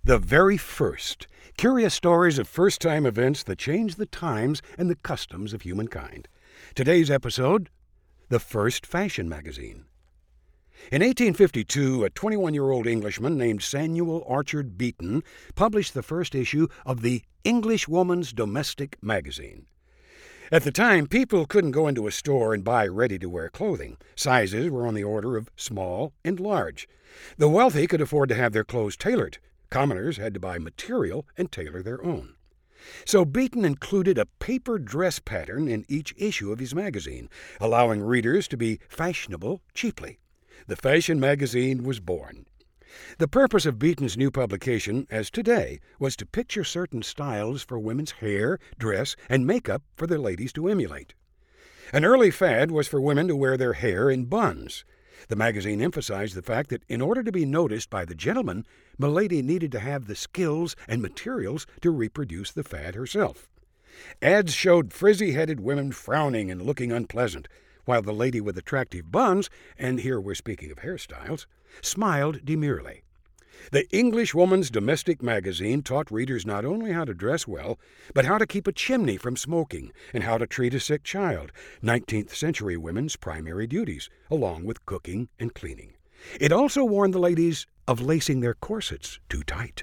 The Very First. Curious stories of first-time events that changed the times and the customs of humankind. Today's episode, the first fashion magazine. In 1852, a 21-year-old Englishman named Samuel Orchard Beeton published the first issue of the English Woman's Domestic Magazine. At the time, people couldn't go into a store and buy ready-to-wear clothing. Sizes were on the order of small and large. The wealthy could afford to have their clothes tailored. Commoners had to buy material and tailor their own. So Beeton included a paper dress pattern in each issue of his magazine, allowing readers to be fashionable cheaply. The fashion magazine was born. The purpose of Beeton's new publication, as today, was to picture certain styles for women's hair, dress, and makeup for their ladies to emulate. An early fad was for women to wear their hair in buns. The magazine emphasized the fact that in order to be noticed by the gentleman, milady needed to have the skills and materials to reproduce the fad herself. Ads showed frizzy-headed women frowning and looking unpleasant, while the lady with attractive buns, and here we're speaking of hairstyles, smiled demurely. The English Woman's Domestic Magazine taught readers not only how to dress well, but how to keep a chimney from smoking and how to treat a sick child, 19th century women's primary duties, along with cooking and cleaning. It also warned the ladies of lacing their corsets too tight.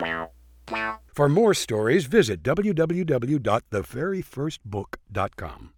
For more stories, visit www.theveryfirstbook.com.